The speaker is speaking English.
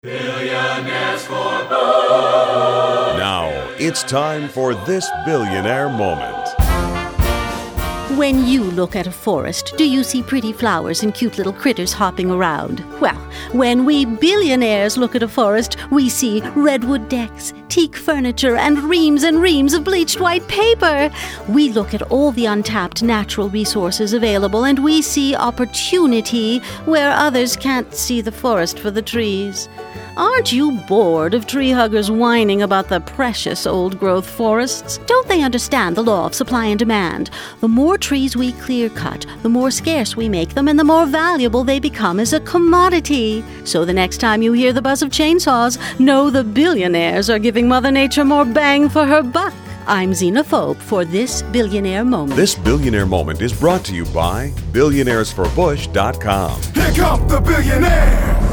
Billionaires for Bush. Now, it's time for this billionaire moment. When you look at a forest, do you see pretty flowers and cute little critters hopping around? Well, when we billionaires look at a forest, we see redwood decks, teak furniture, and reams of bleached white paper. We look at all the untapped natural resources available, and we see opportunity where others can't see the forest for the trees. Aren't you bored of tree huggers whining about the precious old-growth forests? Don't they understand the law of supply and demand? The more trees we clear-cut, the more scarce we make them, and the more valuable they become as a commodity. So the next time you hear the buzz of chainsaws, know the billionaires are giving Mother Nature more bang for her buck. I'm Zena Phobe for This Billionaire Moment. This billionaire moment is brought to you by billionairesforbush.com. Here come the billionaires.